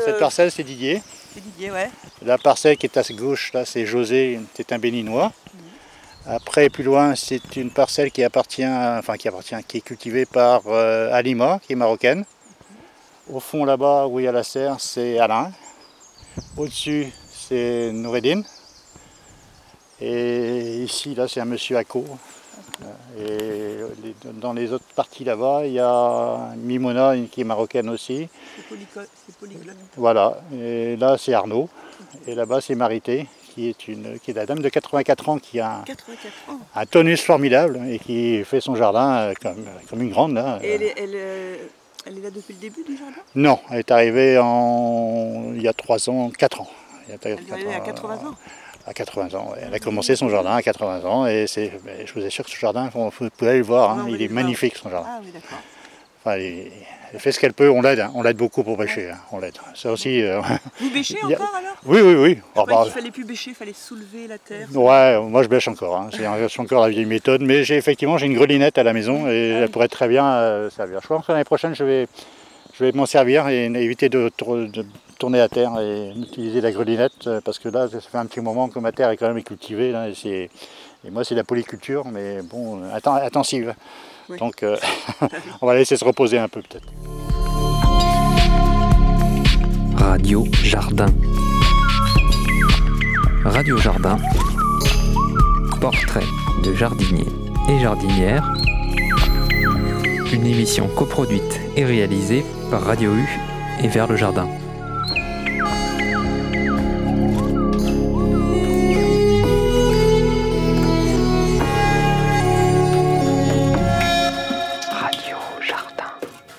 Cette parcelle, c'est Didier. C'est Didier, ouais. La parcelle qui est à gauche, là, c'est José, c'est un béninois. Après, plus loin, c'est une parcelle qui est cultivée par Alima, qui est marocaine. Au fond, là-bas, où il y a la serre, c'est Alain. Au-dessus, c'est Noureddin. Et ici, là, c'est un monsieur Ako. Et dans les autres parties là-bas, il y a Mimona, qui est marocaine aussi. C'est polyglotte. Voilà. Et là, c'est Arnaud. Et là-bas, c'est Marité, qui est la dame de 84 ans, qui a 84 ans. un tonus formidable et qui fait son jardin comme une grande. Là. Et elle est là depuis le début du jardin? Non, elle est arrivée il y a 3 ans, 4 ans. Elle est arrivée à 80 ans? À 80 ans, ouais. Elle a commencé son jardin à 80 ans et je vous assure que ce jardin, vous pouvez aller le voir, hein, il est magnifique son jardin. Ah oui, d'accord. Enfin, elle fait ce qu'elle peut, on l'aide beaucoup pour bêcher, hein, on l'aide. Ça aussi. Vous bêchez encore alors? Oui. Je croyais qu'il fallait plus bêcher, il fallait soulever la terre. Ouais, moi je bêche encore, hein. C'est encore la vieille méthode, mais j'ai une grelinette à la maison et elle pourrait très bien servir. Je pense que l'année prochaine je vais m'en servir et éviter de tourner à terre et utiliser la grelinette parce que là ça fait un petit moment que ma terre est quand même cultivée là, et moi c'est la polyculture mais bon intensive. Oui. Donc on va la laisser se reposer un peu peut-être. Radio Jardin. Radio Jardin. Portrait de jardiniers et jardinières. Une émission coproduite et réalisée par Radio U et Vers le Jardin. Radio Jardin.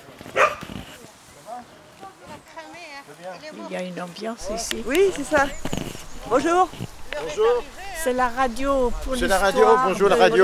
Il y a une ambiance ici. Oui, c'est ça. Bonjour. Bonjour. C'est la radio pour C'est l'histoire. la radio, bonjour la radio.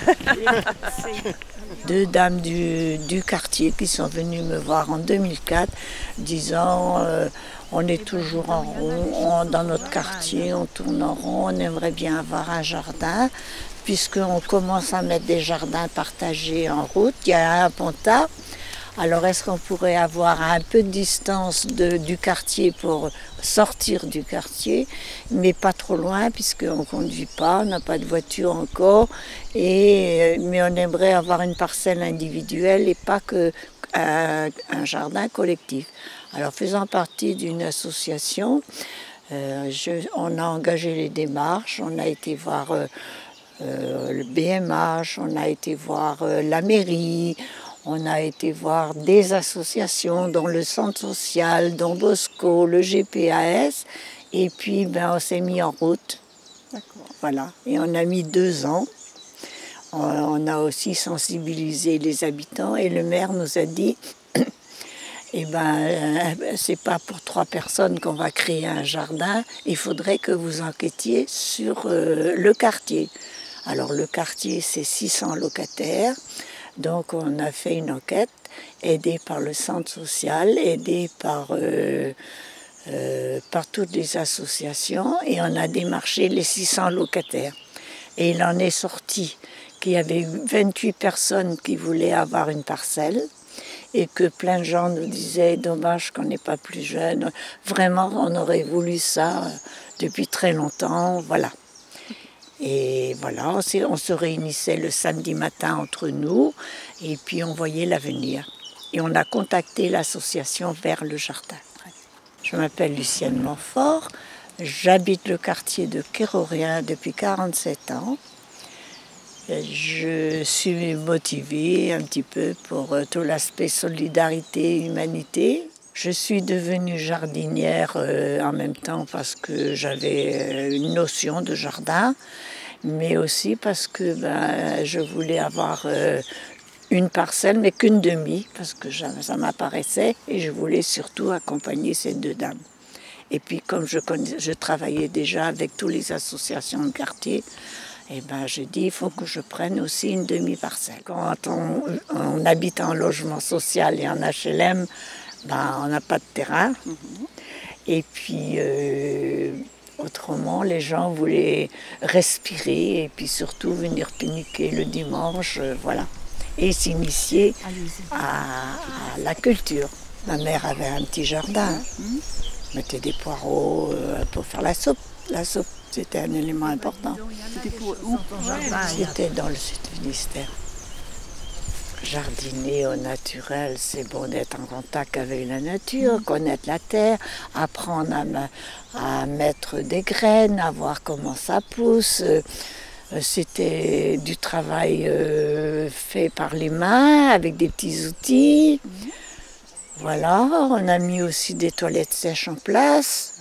Deux dames du quartier qui sont venues me voir en 2004 disant on est toujours en rond, dans notre quartier, on tourne en rond, on aimerait bien avoir un jardin puisqu'on commence à mettre des jardins partagés en route, il y a un Ponta. Alors est-ce qu'on pourrait avoir un peu de distance du quartier pour sortir du quartier, mais pas trop loin puisqu'on ne conduit pas, on n'a pas de voiture encore, mais on aimerait avoir une parcelle individuelle et pas qu'un jardin collectif. Alors faisant partie d'une association, on a engagé les démarches, on a été voir le BMH, on a été voir la mairie, on a été voir des associations, dont le Centre social, dont Bosco, le GPAS, et puis on s'est mis en route. D'accord. Voilà, et on a mis 2 ans. On a aussi sensibilisé les habitants et le maire nous a dit c'est pas pour 3 personnes qu'on va créer un jardin, il faudrait que vous enquêtiez sur le quartier. Alors le quartier, c'est 600 locataires. Donc on a fait une enquête, aidée par le centre social, aidée par toutes les associations, et on a démarché les 600 locataires. Et il en est sorti qu'il y avait 28 personnes qui voulaient avoir une parcelle, et que plein de gens nous disaient « dommage qu'on n'est pas plus jeunes, vraiment on aurait voulu ça depuis très longtemps », voilà. Et voilà, on se réunissait le samedi matin entre nous et puis on voyait l'avenir. Et on a contacté l'association Vers le Jardin. Je m'appelle Lucienne Montfort, j'habite le quartier de Kérorien depuis 47 ans. Je suis motivée un petit peu pour tout l'aspect solidarité, humanité. Je suis devenue jardinière en même temps parce que j'avais une notion de jardin, mais aussi parce que je voulais avoir une parcelle, mais qu'une demi, parce que ça m'apparaissait, et je voulais surtout accompagner ces 2 dames. Et puis comme je travaillais déjà avec toutes les associations de quartier, je dis il faut que je prenne aussi une demi-parcelle. Quand on habite en logement social et en HLM, on n'a pas de terrain. Et puis, autrement, les gens voulaient respirer et puis surtout venir pique-niquer le dimanche, voilà. Et s'initier à la culture. Ma mère avait un petit jardin. Mettait des poireaux pour faire la soupe. La soupe, c'était un élément important. C'était pour où? C'était dans le sud-Finistère. Jardiner au naturel, c'est bon d'être en contact avec la nature, connaître la terre, apprendre à mettre des graines, à voir comment ça pousse. C'était du travail fait par les mains, avec des petits outils. Voilà, on a mis aussi des toilettes sèches en place.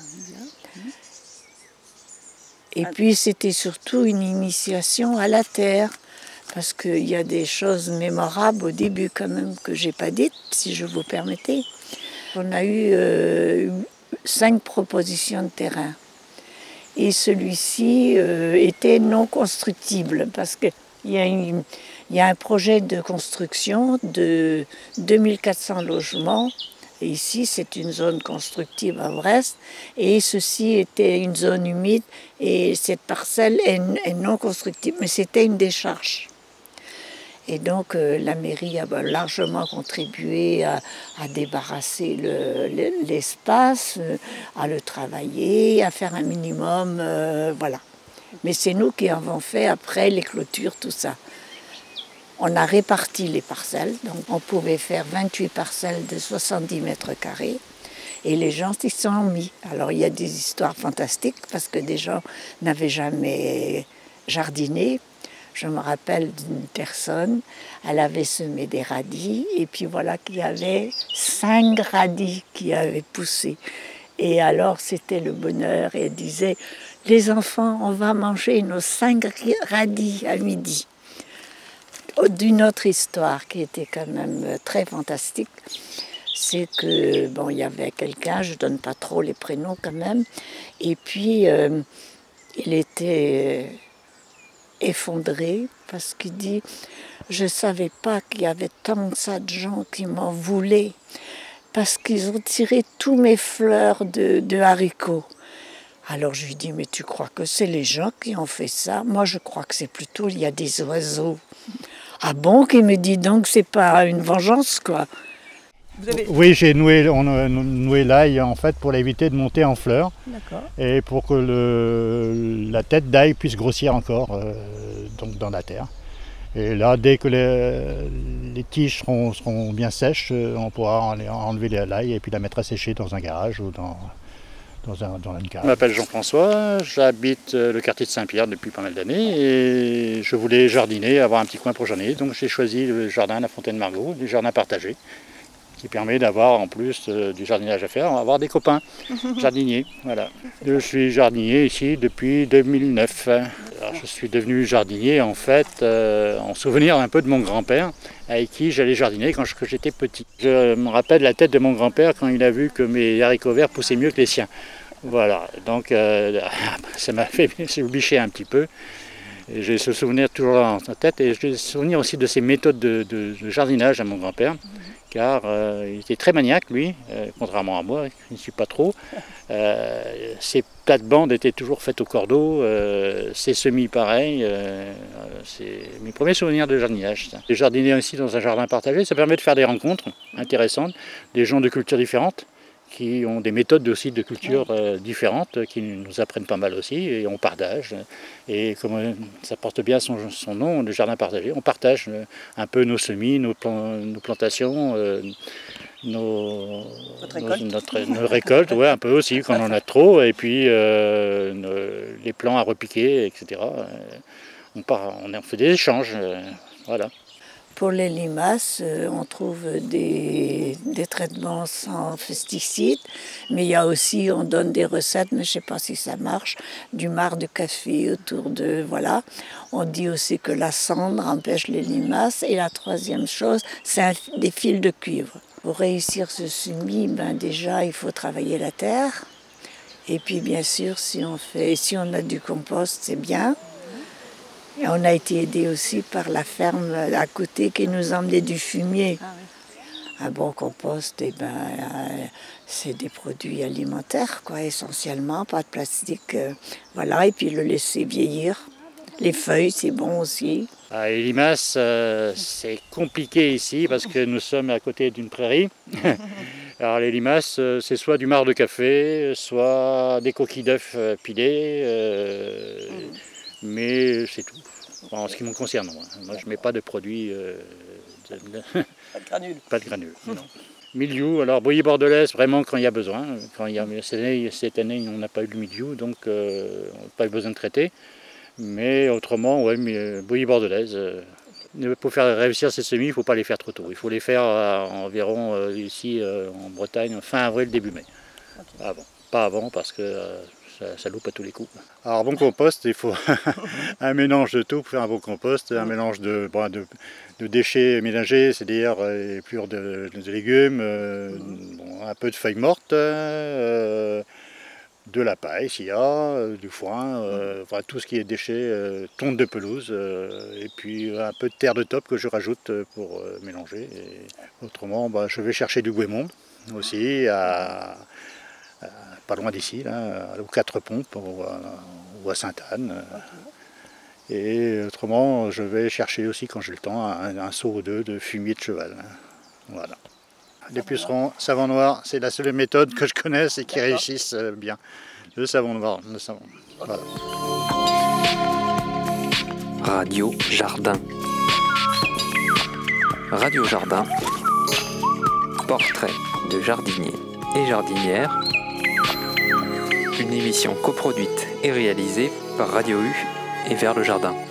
Et puis c'était surtout une initiation à la terre. Parce qu'il y a des choses mémorables au début quand même que j'ai pas dites, si je vous permettez. On a eu 5 propositions de terrain. Et celui-ci était non constructible parce qu'il y a un projet de construction de 2400 logements. Et ici, c'est une zone constructive à Brest. Et ceci était une zone humide et cette parcelle est non constructible. Mais c'était une décharge. Et donc la mairie a largement contribué à débarrasser l'espace, à le travailler, à faire un minimum, voilà. Mais c'est nous qui avons fait après les clôtures, tout ça. On a réparti les parcelles, donc on pouvait faire 28 parcelles de 70 mètres carrés. Et les gens s'y sont mis. Alors il y a des histoires fantastiques parce que des gens n'avaient jamais jardiné. Je me rappelle d'une personne, elle avait semé des radis et puis voilà qu'il y avait 5 radis qui avaient poussé. Et alors c'était le bonheur et elle disait « Les enfants, on va manger nos 5 radis à midi ». D'une autre histoire qui était quand même très fantastique, c'est que bon, il y avait quelqu'un, je donne pas trop les prénoms quand même, et puis il était effondré parce qu'il dit je savais pas qu'il y avait tant de gens qui m'en voulaient parce qu'ils ont tiré tous mes fleurs de haricots. Alors je lui dis mais tu crois que c'est les gens qui ont fait ça? Moi je crois que c'est plutôt il y a des oiseaux. Ah bon? Qui me dit donc c'est pas une vengeance quoi? Oui, on a noué l'ail en fait pour l'éviter de monter en fleurs. D'accord. Et pour que la tête d'ail puisse grossir encore donc dans la terre. Et là, dès que les tiges seront bien sèches, on pourra enlever l'ail et puis la mettre à sécher dans un garage ou dans une cave. Je m'appelle Jean-François, j'habite le quartier de Saint-Pierre depuis pas mal d'années et je voulais jardiner, avoir un petit coin pour jardiner. Donc j'ai choisi le jardin à la Fontaine-Margot, du jardin partagé, qui permet d'avoir en plus du jardinage à faire, avoir des copains jardiniers. Voilà. Je suis jardinier ici depuis 2009. Alors, je suis devenu jardinier en fait en souvenir un peu de mon grand-père avec qui j'allais jardiner quand j'étais petit. Je me rappelle la tête de mon grand-père quand il a vu que mes haricots verts poussaient mieux que les siens. Voilà, donc ça m'a fait bicher un petit peu. Et j'ai ce souvenir toujours en tête et j'ai le souvenir aussi de ses méthodes de jardinage à mon grand-père. Car il était très maniaque lui, contrairement à moi, je ne suis pas trop. Ses plates-bandes étaient toujours faites au cordeau, ses semis pareil, c'est mes premiers souvenirs de jardinage. Ça. Jardiner aussi dans un jardin partagé, ça permet de faire des rencontres intéressantes, des gens de cultures différentes, qui ont des méthodes aussi de culture différentes, qui nous apprennent pas mal aussi, et on partage. Et comme ça porte bien son nom, le jardin partagé, on partage un peu nos semis, nos plantations, nos récoltes, ouais, un peu aussi quand on en a trop, et puis les plants à repiquer, etc. On fait des échanges, voilà. Pour les limaces, on trouve des traitements sans pesticides, mais il y a aussi, on donne des recettes, mais je ne sais pas si ça marche, du marc de café autour de, voilà. On dit aussi que la cendre empêche les limaces. Et la troisième chose, c'est des fils de cuivre. Pour réussir ce semis, déjà, il faut travailler la terre. Et puis, bien sûr, si on a du compost, c'est bien. Et on a été aidé aussi par la ferme à côté qui nous emmenait du fumier. Ah oui. Un bon compost, c'est des produits alimentaires, quoi, essentiellement, pas de plastique. Voilà, et puis le laisser vieillir. Les feuilles, c'est bon aussi. Les limaces, c'est compliqué ici parce que nous sommes à côté d'une prairie. Alors les limaces, c'est soit du marc de café, soit des coquilles d'œufs pilées, mais c'est tout. En ce qui me concerne, moi je ne mets pas de produits, Pas de granules. pas de granules. Non. Mildiou, alors bouillie bordelaise, vraiment quand il y a besoin. Cette année, on n'a pas eu de mildiou, donc on n'a pas eu besoin de traiter. Mais autrement, ouais, bouillie bordelaise. Pour faire réussir ces semis, il ne faut pas les faire trop tôt. Il faut les faire environ ici en Bretagne, fin avril, début mai. Okay. Pas avant parce que ça loupe à tous les coups. Alors bon compost, il faut un mélange de tout pour faire un bon compost, un mélange de déchets mélangés, c'est-à-dire épluchures de légumes, un peu de feuilles mortes, de la paille s'il y a, du foin, tout ce qui est déchets, tonte de pelouse, et puis un peu de terre de top que je rajoute pour mélanger. Et autrement, je vais chercher du goémon aussi, pas loin d'ici, là, aux 4 Pompes ou à Sainte-Anne. Et autrement, je vais chercher aussi, quand j'ai le temps, un seau ou deux de fumier de cheval. Voilà. Les pucerons, savon noir, c'est la seule méthode que je connaisse et qui réussissent bien. Le savon noir, le savon. Voilà. Radio Jardin. Radio Jardin. Portrait de jardiniers et jardinières. Une émission coproduite et réalisée par Radio U et Vers le Jardin.